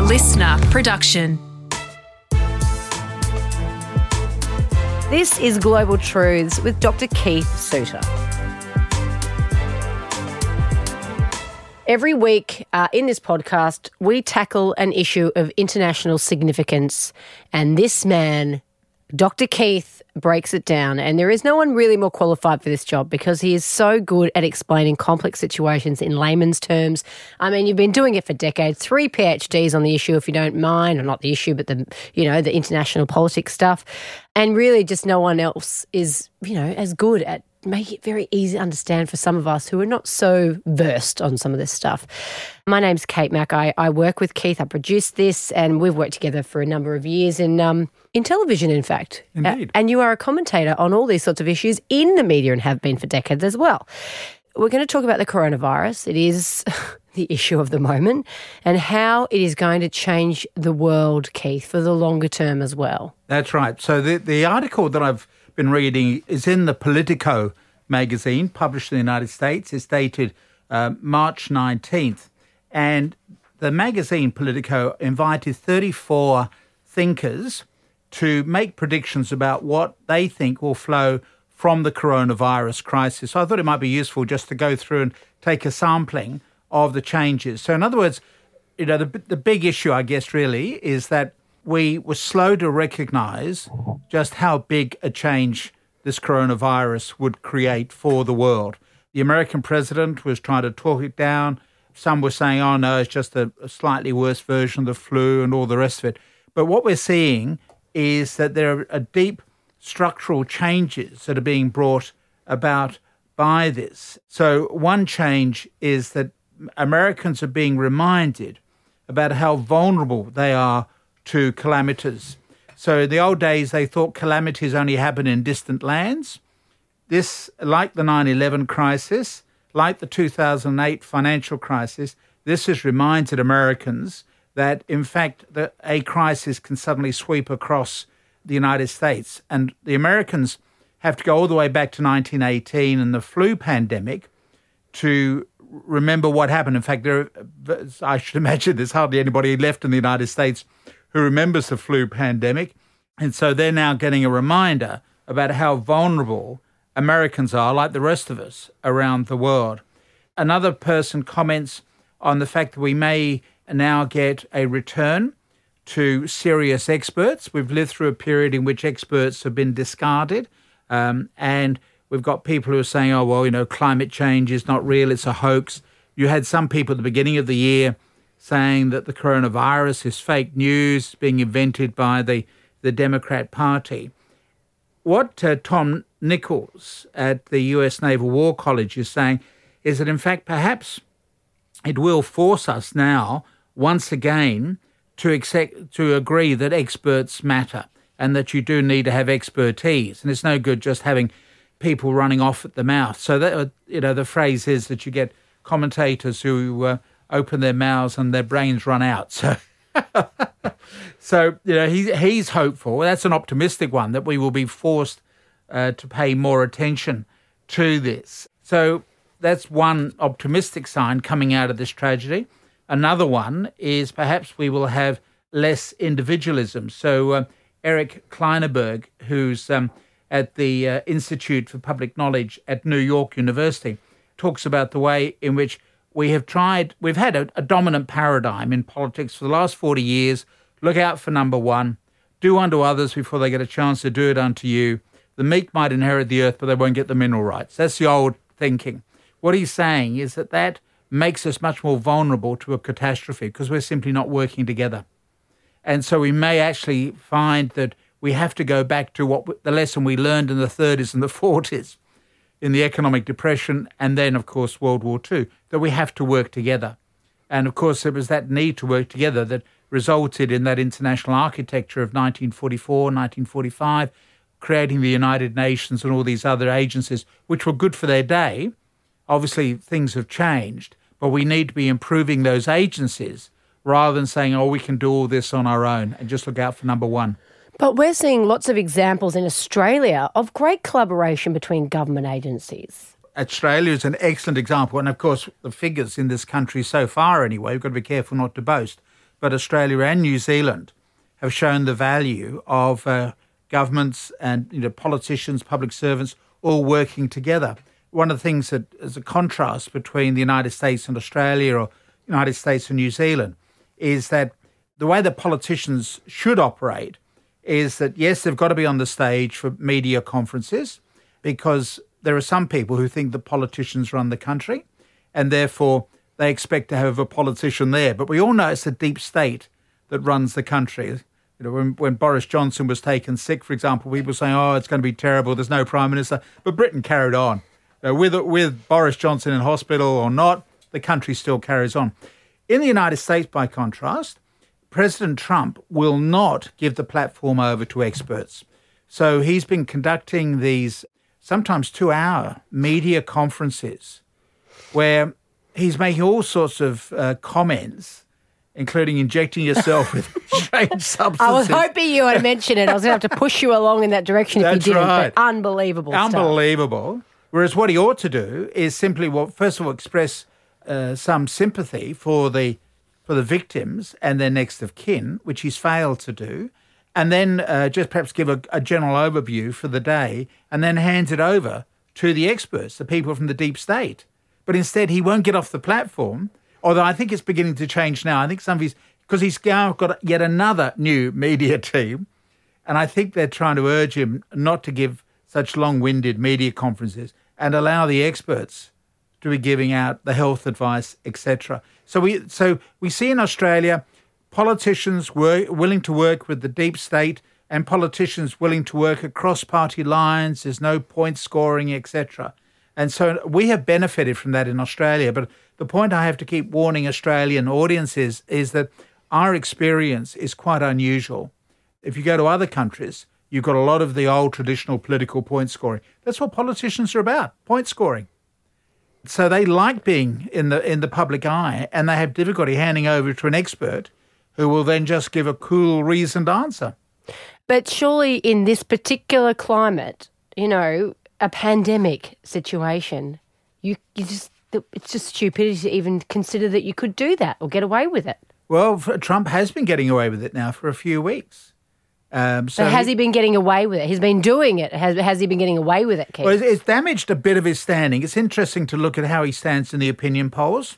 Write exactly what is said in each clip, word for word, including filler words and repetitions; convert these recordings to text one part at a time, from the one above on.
listener production. This is Global Truths with Doctor Keith Suter. Every week uh, in this podcast, we tackle an issue of international significance, and this man, Doctor Keith, breaks it down. And there is no one really more qualified for this job because he is so good at explaining complex situations in layman's terms. I mean, you've been doing it for decades, three PhDs on the issue, if you don't mind, or not the issue, but the, you know, the international politics stuff. And really just no one else is, you know, as good at make it very easy to understand for some of us who are not so versed on some of this stuff. My name's Kate Mack. I, I work with Keith. I produce this, and we've worked together for a number of years in um, in television, in fact. Indeed. A- and you are a commentator on all these sorts of issues in the media and have been for decades as well. We're going to talk about the coronavirus. It is the issue of the moment and how it is going to change the world, Keith, for the longer term as well. That's right. So the, the article that I've been reading is in the Politico magazine, published in the United States. It's dated uh, March nineteenth. And the magazine Politico invited thirty-four thinkers to make predictions about what they think will flow from the coronavirus crisis. So I thought it might be useful just to go through and take a sampling of the changes. So in other words, you know, the, the big issue, I guess, really is that we were slow to recognise just how big a change this coronavirus would create for the world. The American president was trying to talk it down. Some were saying, oh, no, it's just a, a slightly worse version of the flu and all the rest of it. But what we're seeing is that there are deep structural changes that are being brought about by this. So one change is that Americans are being reminded about how vulnerable they are to calamities. So in the old days, they thought calamities only happen in distant lands. This, like the nine eleven crisis, like the two thousand eight financial crisis, this has reminded Americans that, in fact, that a crisis can suddenly sweep across the United States. And the Americans have to go all the way back to nineteen eighteen and the flu pandemic to remember what happened. In fact, there, I should imagine there's hardly anybody left in the United States who remembers the flu pandemic. And so they're now getting a reminder about how vulnerable Americans are, like the rest of us around the world. Another person comments on the fact that we may now get a return to serious experts. We've lived through a period in which experts have been discarded. Um, and we've got people who are saying, oh, well, you know, climate change is not real, it's a hoax. You had some people at the beginning of the year saying that the coronavirus is fake news being invented by the, the Democrat Party. What uh, Tom Nichols at the U S Naval War College is saying is that, in fact, perhaps it will force us now, once again, to accept, to agree that experts matter and that you do need to have expertise. And it's no good just having people running off at the mouth. So, that, you know, the phrase is that you get commentators who uh, open their mouths and their brains run out. So, so you know, he, he's hopeful. That's an optimistic one, that we will be forced uh, to pay more attention to this. So that's one optimistic sign coming out of this tragedy. Another one is perhaps we will have less individualism. So uh, Eric Kleinerberg, who's um, at the uh, Institute for Public Knowledge at New York University, talks about the way in which we have tried, we've had a, a dominant paradigm in politics for the last forty years. Look out for number one. Do unto others before they get a chance to do it unto you. The meek might inherit the earth, but they won't get the mineral rights. That's the old thinking. What he's saying is that that makes us much more vulnerable to a catastrophe because we're simply not working together. And so we may actually find that we have to go back to what the lesson we learned in the thirties and the forties, in the economic depression, and then, of course, World War Two, that we have to work together. And, of course, it was that need to work together that resulted in that international architecture of nineteen forty-four, nineteen forty-five, creating the United Nations and all these other agencies, which were good for their day. Obviously, things have changed, but we need to be improving those agencies rather than saying, oh, we can do all this on our own and just look out for number one. But we're seeing lots of examples in Australia of great collaboration between government agencies. Australia is an excellent example. And, of course, the figures in this country so far anyway, we've got to be careful not to boast, but Australia and New Zealand have shown the value of uh, governments and you know politicians, public servants, all working together. One of the things that is a contrast between the United States and Australia or United States and New Zealand is that the way that politicians should operate is that, yes, they've got to be on the stage for media conferences because there are some people who think that politicians run the country and therefore they expect to have a politician there. But we all know it's the deep state that runs the country. You know, when, when Boris Johnson was taken sick, for example, people were saying, oh, it's going to be terrible, there's no Prime Minister. But Britain carried on. You know, with, with Boris Johnson in hospital or not, the country still carries on. In the United States, by contrast, President Trump will not give the platform over to experts. So he's been conducting these sometimes two-hour media conferences where he's making all sorts of uh, comments, including injecting yourself with strange substances. I was hoping you would mention it. I was going to have to push you along in that direction if That's you didn't. right. But unbelievable Unbelievable. stuff. Whereas what he ought to do is simply, well, first of all, express uh, some sympathy for the for the victims and their next of kin, which he's failed to do, and then uh, just perhaps give a, a general overview for the day and then hands it over to the experts, the people from the deep state. But instead, he won't get off the platform, although I think it's beginning to change now. I think some of his, because he's now got yet another new media team, and I think they're trying to urge him not to give such long-winded media conferences and allow the experts to be giving out the health advice, et cetera. So we so we see in Australia politicians were willing to work with the deep state and politicians willing to work across party lines. There's no point scoring, et cetera. And so we have benefited from that in Australia. But the point I have to keep warning Australian audiences is that our experience is quite unusual. If you go to other countries, you've got a lot of the old traditional political point scoring. That's what politicians are about, point scoring. So they like being in the in the public eye and they have difficulty handing over to an expert who will then just give a cool, reasoned answer. But surely in this particular climate, you know, a pandemic situation, you, you just it's just stupidity to even consider that you could do that or get away with it. Well, Trump has been getting away with it now for a few weeks. Um, so but has he, he been getting away with it? He's been doing it. Has, has he been getting away with it, Keith? Well, it's damaged a bit of his standing. It's interesting to look at how he stands in the opinion polls.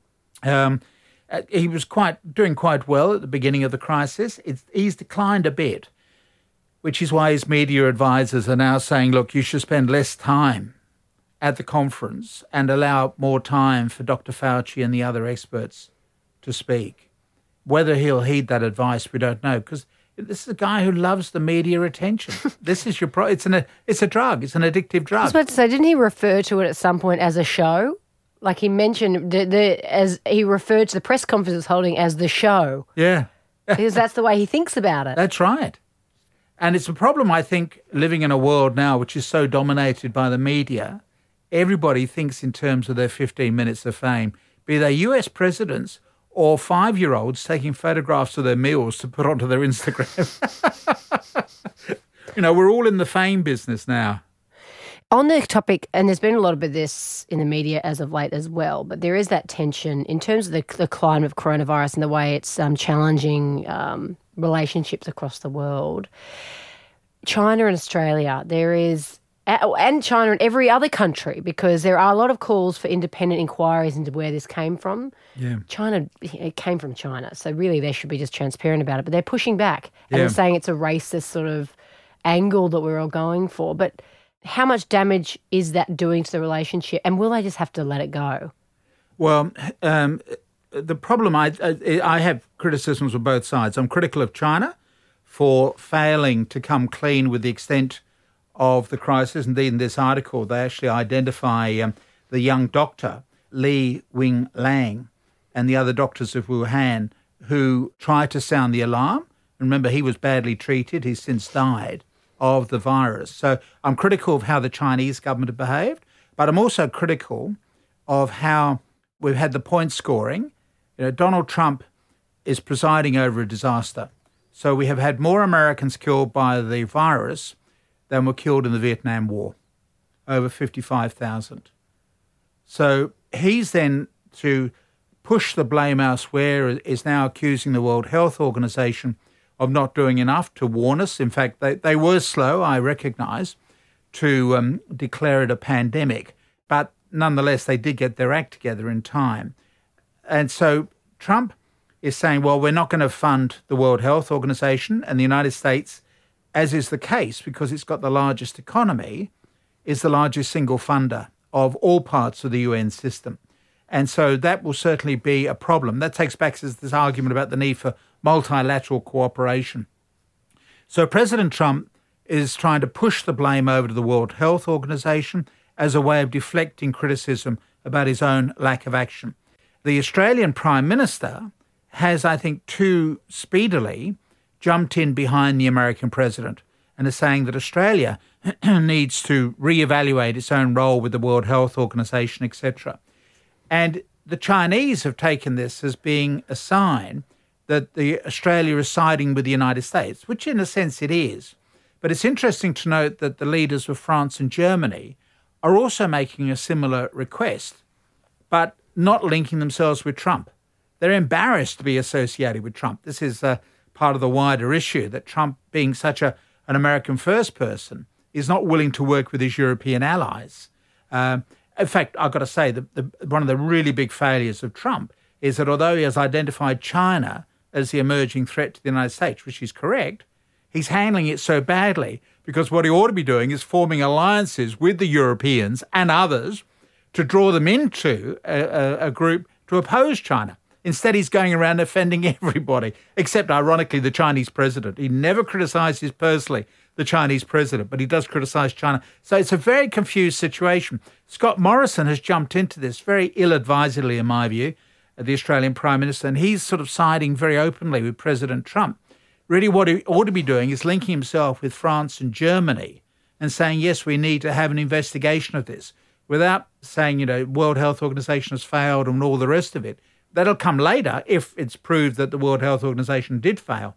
Um, he was quite doing quite well at the beginning of the crisis. It's, he's declined a bit, which is why his media advisors are now saying, look, you should spend less time at the conference and allow more time for Doctor Fauci and the other experts to speak. Whether he'll heed that advice, we don't know, because this is a guy who loves the media attention. This is your pro. It's an it's a drug. It's an addictive drug. I was about to say, didn't he refer to it at some point as a show? Like he mentioned the, the as he referred to the press conference he's holding as the show. Yeah, because that's the way he thinks about it. That's right. And it's a problem, I think, living in a world now which is so dominated by the media. Everybody thinks in terms of their fifteen minutes of fame, be they U S presidents or five-year-olds taking photographs of their meals to put onto their Instagram. You know, we're all in the fame business now. On the topic, and there's been a lot of this in the media as of late as well, but there is that tension in terms of the, the climate of coronavirus and the way it's um, challenging um, relationships across the world. China and Australia, there is... and China and every other country, because there are a lot of calls for independent inquiries into where this came from. Yeah. China, it came from China, so really they should be just transparent about it. But they're pushing back and Yeah. they're saying it's a racist sort of angle that we're all going for. But how much damage is that doing to the relationship, and will they just have to let it go? Well, um, the problem, I, I, I have criticisms of both sides. I'm critical of China for failing to come clean with the extent of the crisis. Indeed, in this article, they actually identify um, the young doctor, Li Wing Lang, and the other doctors of Wuhan who tried to sound the alarm. Remember, he was badly treated. He's since died of the virus. So I'm critical of how the Chinese government have behaved, but I'm also critical of how we've had the point scoring. You know, Donald Trump is presiding over a disaster. So we have had more Americans killed by the virus than were killed in the Vietnam War, over fifty-five thousand. So he's then to push the blame elsewhere, is now accusing the World Health Organization of not doing enough to warn us. In fact, they, they were slow, I recognise, to um, declare it a pandemic. But nonetheless, they did get their act together in time. And so Trump is saying, well, we're not going to fund the World Health Organization, and the United States, as is the case, because it's got the largest economy, is the largest single funder of all parts of the U N system. And so that will certainly be a problem. That takes back to this argument about the need for multilateral cooperation. So President Trump is trying to push the blame over to the World Health Organization as a way of deflecting criticism about his own lack of action. The Australian Prime Minister has, I think, too speedily jumped in behind the American president and is saying that Australia needs to reevaluate its own role with the World Health Organization, et cetera. And the Chinese have taken this as being a sign that the Australia is siding with the United States, which in a sense it is. But it's interesting to note that the leaders of France and Germany are also making a similar request, but not linking themselves with Trump. They're embarrassed to be associated with Trump. This is uh, part of the wider issue, that Trump, being such a, an American first person, is not willing to work with his European allies. Um, in fact, I've got to say that the, one of the really big failures of Trump is that although he has identified China as the emerging threat to the United States, which is correct, he's handling it so badly because what he ought to be doing is forming alliances with the Europeans and others to draw them into a, a, a group to oppose China. Instead, he's going around offending everybody, except, ironically, the Chinese president. He never criticizes personally the Chinese president, but he does criticize China. So it's a very confused situation. Scott Morrison has jumped into this very ill-advisedly, in my view, the Australian Prime Minister, and he's sort of siding very openly with President Trump. Really what he ought to be doing is linking himself with France and Germany and saying, yes, we need to have an investigation of this, without saying, you know, World Health Organization has failed and all the rest of it. That'll come later if it's proved that the World Health Organization did fail.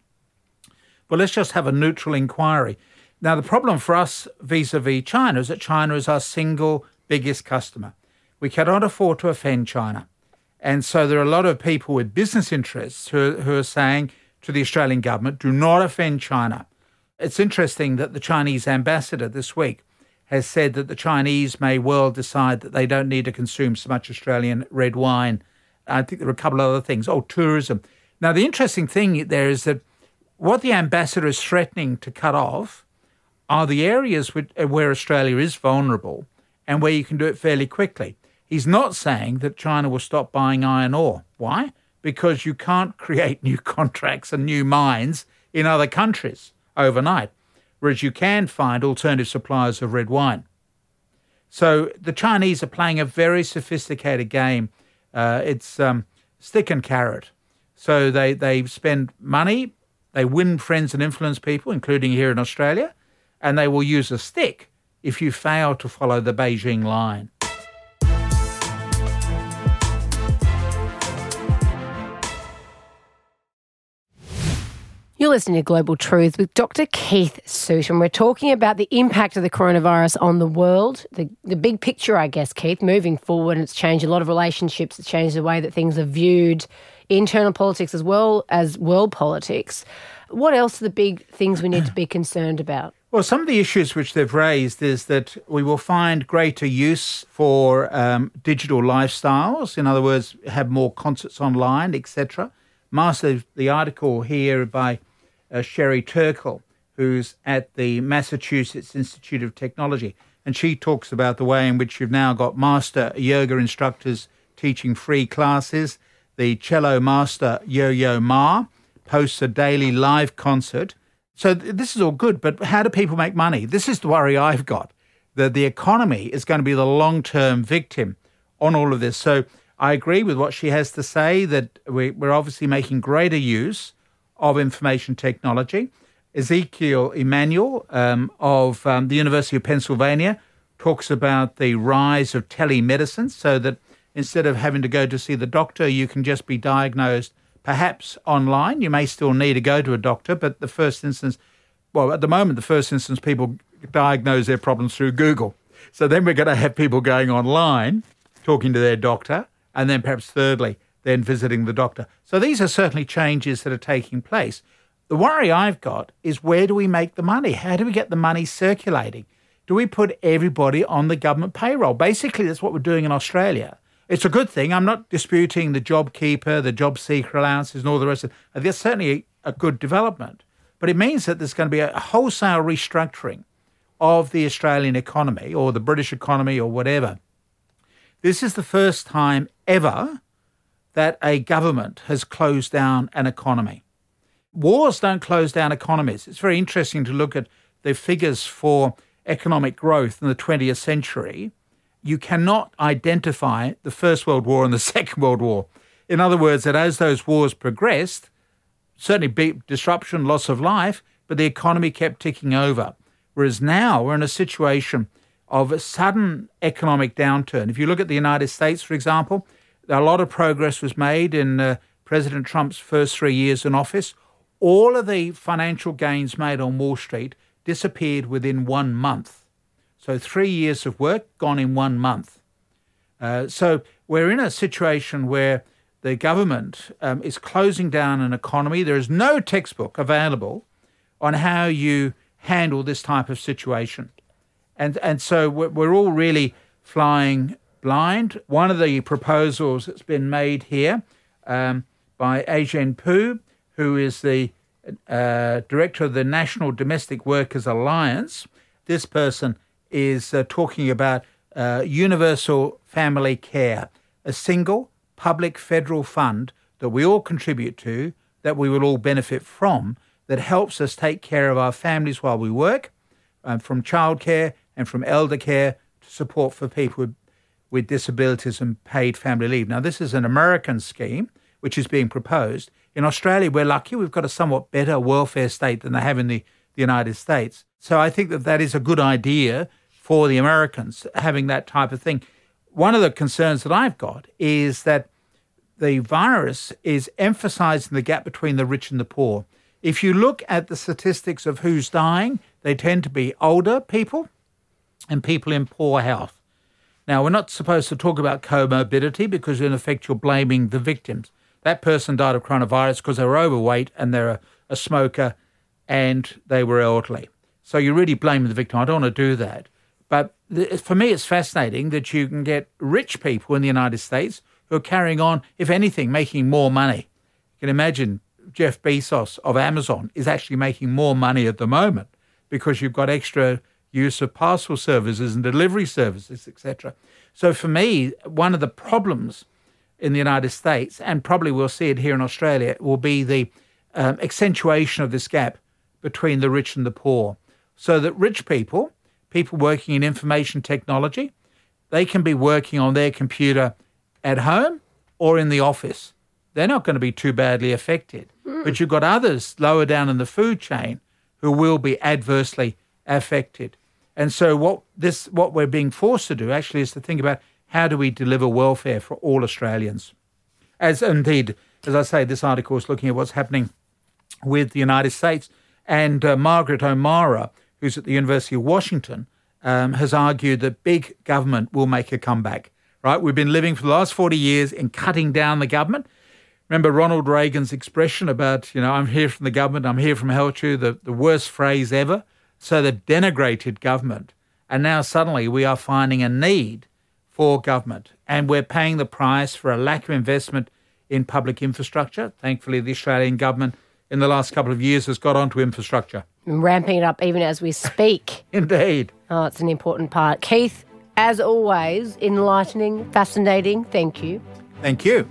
But let's just have a neutral inquiry. Now, the problem for us vis-a-vis China is that China is our single biggest customer. We cannot afford to offend China. And so there are a lot of people with business interests who, who are saying to the Australian government, do not offend China. It's interesting that the Chinese ambassador this week has said that the Chinese may well decide that they don't need to consume so much Australian red wine. I think there are a couple of other things. Oh, tourism. Now, the interesting thing there is that what the ambassador is threatening to cut off are the areas where Australia is vulnerable and where you can do it fairly quickly. He's not saying that China will stop buying iron ore. Why? Because you can't create new contracts and new mines in other countries overnight, whereas you can find alternative suppliers of red wine. So the Chinese are playing a very sophisticated game. Uh, it's um, stick and carrot. So they, they spend money, they win friends and influence people, including here in Australia, and they will use a stick if you fail to follow the Beijing line. You're listening to Global Truth with Doctor Keith Suit, and we're talking about the impact of the coronavirus on the world, the, the big picture, I guess, Keith, moving forward. It's changed a lot of relationships. It's changed the way that things are viewed, internal politics as well as world politics. What else are the big things we need to be concerned about? Well, some of the issues which they've raised is that we will find greater use for um, digital lifestyles. In other words, have more concerts online, et cetera. Master the article here by uh, Sherry Turkle, who's at the Massachusetts Institute of Technology, and she talks about the way in which you've now got master yoga instructors teaching free classes. The cello master Yo-Yo Ma posts a daily live concert. So th- this is all good, but how do people make money? This is the worry I've got, that the economy is going to be the long-term victim on all of this. So I agree with what she has to say, that we, we're obviously making greater use of information technology. Ezekiel Emanuel um, of um, the University of Pennsylvania talks about the rise of telemedicine, so that instead of having to go to see the doctor, you can just be diagnosed perhaps online. You may still need to go to a doctor, but the first instance, well, at the moment, the first instance, people diagnose their problems through Google. So then we're going to have people going online, talking to their doctor. And then perhaps thirdly, than visiting the doctor. So these are certainly changes that are taking place. The worry I've got is, where do we make the money? How do we get the money circulating? Do we put everybody on the government payroll? Basically, that's what we're doing in Australia. It's a good thing. I'm not disputing the JobKeeper, the job seeker allowances and all the rest of it. That's certainly a good development. But it means that there's going to be a wholesale restructuring of the Australian economy, or the British economy, or whatever. This is the first time ever that a government has closed down an economy. Wars don't close down economies. It's very interesting to look at the figures for economic growth in the twentieth century. You cannot identify the First World War and the Second World War. In other words, that as those wars progressed, certainly big disruption, loss of life, but the economy kept ticking over. Whereas now we're in a situation of a sudden economic downturn. If you look at the United States, for example, a lot of progress was made in uh, President Trump's first three years in office. All of the financial gains made on Wall Street disappeared within one month. So three years of work gone in one month. Uh, so we're in a situation where the government um, is closing down an economy. There is no textbook available on how you handle this type of situation. And and so we're, we're all really flying blind. One of the proposals that's been made here um, by Agen Pu, who is the uh, director of the National Domestic Workers Alliance, this person is uh, talking about uh, universal family care, a single public federal fund that we all contribute to, that we will all benefit from, that helps us take care of our families while we work, um, from childcare and from elder care to support for people with, with disabilities and paid family leave. Now, this is an American scheme which is being proposed. In Australia, we're lucky. We've got a somewhat better welfare state than they have in the, the United States. So I think that that is a good idea for the Americans, having that type of thing. One of the concerns that I've got is that the virus is emphasizing the gap between the rich and the poor. If you look at the statistics of who's dying, they tend to be older people and people in poor health. Now, we're not supposed to talk about comorbidity because, in effect, you're blaming the victims. That person died of coronavirus because they were overweight and they're a, a smoker and they were elderly. So you're really blaming the victim. I don't want to do that. But for me, it's fascinating that you can get rich people in the United States who are carrying on, if anything, making more money. You can imagine Jeff Bezos of Amazon is actually making more money at the moment because you've got extra use of parcel services and delivery services, et cetera. So for me, one of the problems in the United States, and probably we'll see it here in Australia, will be the um, accentuation of this gap between the rich and the poor. So that rich people, people working in information technology, they can be working on their computer at home or in the office. They're not going to be too badly affected. Mm. But you've got others lower down in the food chain who will be adversely affected. And so what this what we're being forced to do actually is to think about, how do we deliver welfare for all Australians? As indeed, as I say, this article is looking at what's happening with the United States. And uh, Margaret O'Mara, who's at the University of Washington, um, has argued that big government will make a comeback, right? We've been living for the last forty years in cutting down the government. Remember Ronald Reagan's expression about, you know, I'm here from the government, I'm here from help you, the, the worst phrase ever. So they've denigrated government. And now suddenly we are finding a need for government. And we're paying the price for a lack of investment in public infrastructure. Thankfully, the Australian government in the last couple of years has got onto infrastructure. Ramping it up even as we speak. Indeed. Oh, it's an important part. Keith, as always, enlightening, fascinating. Thank you. Thank you.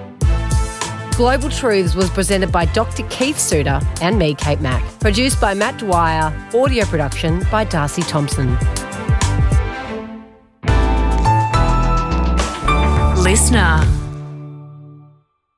Global Truths was presented by Doctor Keith Suter and me, Kate Mack. Produced by Matt Dwyer. Audio production by Darcy Thompson. Listener.